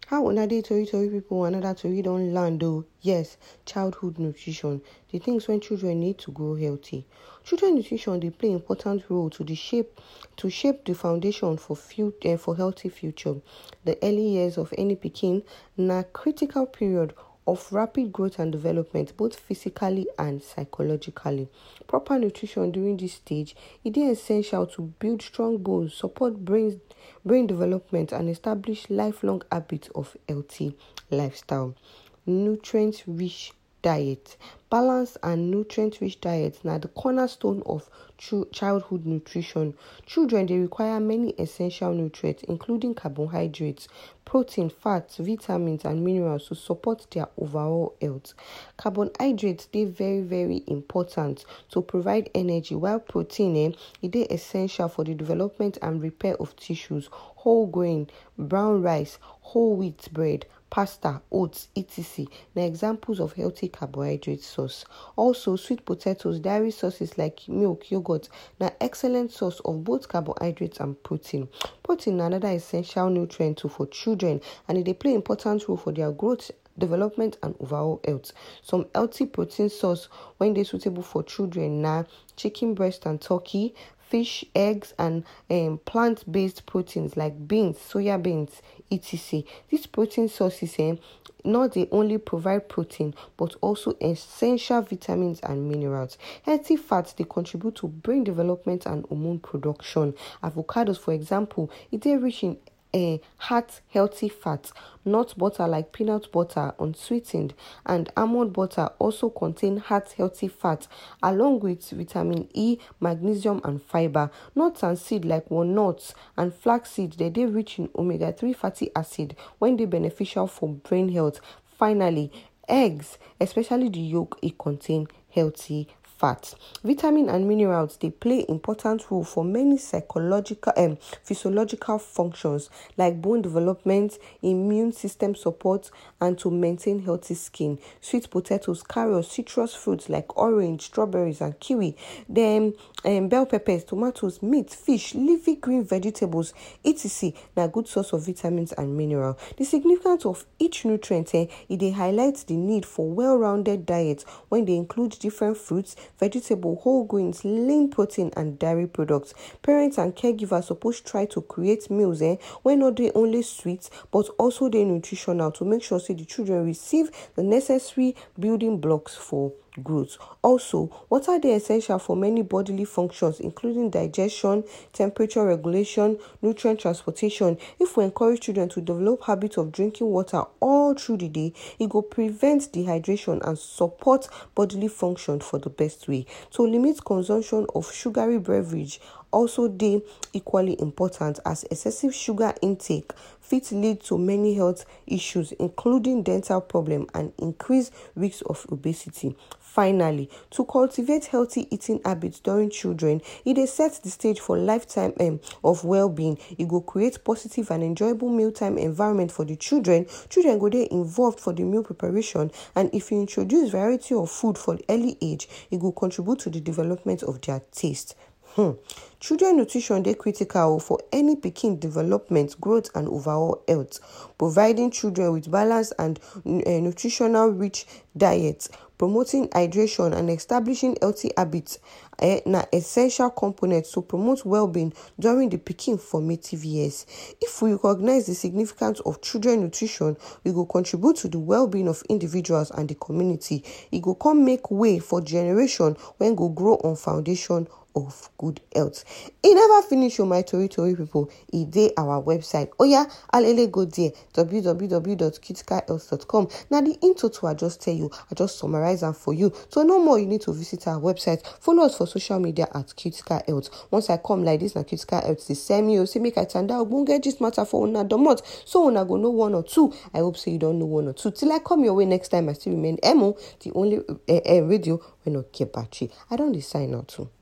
How another tori people, another tori don land though. Yes, childhood nutrition, the things when children need to grow healthy. Children nutrition they play important role to shape the foundation for healthy future. The early years of any pikin na critical period of rapid growth and development, both physically and psychologically. Proper nutrition during this stage is essential to build strong bones, support brain development, and establish lifelong habits of healthy lifestyle. Nutrient-rich diet. Balanced and nutrient-rich diet na the cornerstone of childhood nutrition. Children they require many essential nutrients, including carbohydrates, protein, fats, vitamins, and minerals to support their overall health. Carbohydrates they very, very important to provide energy, while protein is essential for the development and repair of tissues. Whole grain, brown rice, whole wheat bread, pasta, oats, etc. na examples of healthy carbohydrate source. Also, sweet potatoes, dairy sources like milk, yogurt na excellent source of both carbohydrates and protein. Protein na another essential nutrient for children, and they play important role for their growth, development, and overall health. Some healthy protein source when they suitable for children na chicken breast and turkey, fish, eggs, and plant-based proteins like beans, soya beans, etc. These protein sources not they only provide protein but also essential vitamins and minerals. Healthy fats they contribute to brain development and hormone production. Avocados, for example, it is rich in heart healthy fats. Nut butter like peanut butter, unsweetened, and almond butter also contain heart healthy fats along with vitamin E, magnesium, and fiber. Nuts and seed like walnuts and flaxseed they rich in omega-3 fatty acid when they beneficial for brain health. Finally, eggs, especially the yolk, it contain healthy fats. Vitamin and minerals they play important role for many psychological physiological functions like bone development, immune system support, and to maintain healthy skin. Sweet potatoes, carrots, citrus fruits like orange, strawberries, and kiwi, then bell peppers, tomatoes, meat, fish, leafy green vegetables, etc. na good source of vitamins and mineral. The significance of each nutrient it highlights the need for well-rounded diet when they include different fruits, vegetable, whole grains, lean protein, and dairy products. Parents and caregivers supposed try to create meals when not they only sweet but also they nutritional to make sure the children receive the necessary building blocks for growth. Also, what are they essential for many bodily functions including digestion, temperature regulation, nutrient transportation. If we encourage children to develop habits of drinking water all through the day, it will prevent dehydration and support bodily function for the best way. To limit consumption of sugary beverage also they equally important, as excessive sugar intake fit lead to many health issues including dental problem and increased risk of obesity. Finally, to cultivate healthy eating habits during children, it sets the stage for lifetime of well-being. It will create positive and enjoyable mealtime environment for the children. Children go there involved for the meal preparation, and if you introduce variety of food for early age, it will contribute to the development of their taste. Children nutrition they critical for any pikin development, growth, and overall health. Providing children with balanced and nutritional rich diets, promoting hydration, and establishing healthy habits na essential components to promote well-being during the pikin formative years. If we recognize the significance of children nutrition, we will contribute to the well-being of individuals and the community. It will come make way for generation when go grow on foundation of good health. It never finish my tori people. It dey our website. Alele go there, www.cuticalhealth.com. Now the intro to I just tell you, I just summarize them for you. So no more you need to visit our website. Follow us for social media at Cutical Health. Once I come like this na Cutical Health, they send me or say make I tanda ogbonge gist matter for una domot. So una go know one or two. I hope so you don't know one or two. Till I come your way next time, I still remain Emo, the only radio when not get battery. I don't sign out too.